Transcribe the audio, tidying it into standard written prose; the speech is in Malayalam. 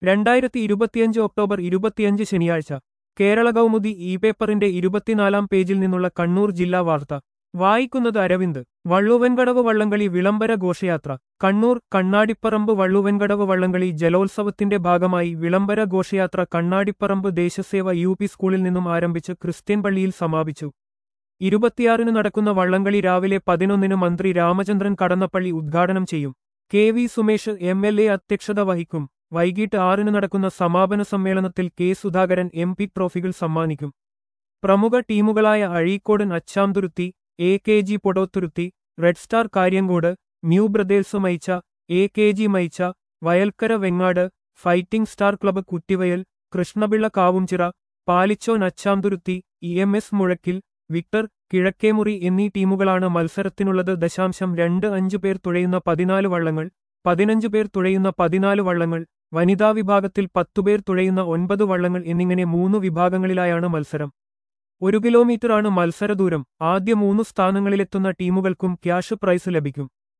2025 ഒക്ടോബർ 25 ശനിയാഴ്ച കേരള കൗമുദി ഇ പേപ്പറിന്റെ 24-ാം പേജിൽ നിന്നുള്ള കണ്ണൂർ ജില്ലാ വാർത്ത വായിക്കുന്നത് അരവിന്ദ്. വള്ളുവൻകടവ് വള്ളംകളി വിളംബര ഘോഷയാത്ര. കണ്ണൂർ കണ്ണാടിപ്പറമ്പ് വള്ളുവൻകടവ് വള്ളംകളി ജലോത്സവത്തിന്റെ ഭാഗമായി വിളംബര ഘോഷയാത്ര കണ്ണാടിപ്പറമ്പ് ദേശസേവ യു.പി. സ്കൂളിൽ നിന്നും ആരംഭിച്ച് ക്രിസ്ത്യൻ പള്ളിയിൽ സമാപിച്ചു. 26-ന് നടക്കുന്ന വള്ളംകളി രാവിലെ 11-ന് മന്ത്രി രാമചന്ദ്രൻ കടന്നപ്പള്ളി ഉദ്ഘാടനം ചെയ്യും. കെ.വി. സുമേഷ് എം.എൽ.എ. അധ്യക്ഷത വഹിക്കും. വൈകിട്ട് 6-ന് നടക്കുന്ന സമാപന സമ്മേളനത്തിൽ കെ. സുധാകരൻ എം.പി. ട്രോഫികൾ സമ്മാനിക്കും. പ്രമുഖ ടീമുകളായ Azhikodan Achamthuruthi, AKG. Podothuruthi, red star Karyankode, new brothers Maicha, AKG. Maicha, Vayalkkara Vengad, fighting star club Kuttivayal, Krishnapillai Kavumchira, Palichon Achamthuruthi, EMS. Muzhakkil, Victor Kizhakkemuri എന്നീ ടീമുകളാണ് മത്സരത്തിനുള്ളത്. 2.5 പേർ തുഴയുന്ന 14 വള്ളങ്ങൾ, 15 പേർ തുഴയുന്ന 14 വള്ളങ്ങൾ, വനിതാ വിഭാഗത്തിൽ 10 പേർ തുഴയുന്ന 9 വള്ളങ്ങൾ എന്നിങ്ങനെ 3 വിഭാഗങ്ങളിലായാണ് മത്സരം. 1 കിലോമീറ്ററാണ് മത്സരദൂരം. ആദ്യ 3 സ്ഥാനങ്ങളിലെത്തുന്ന ടീമുകൾക്കും ക്യാഷ് പ്രൈസ് ലഭിക്കും.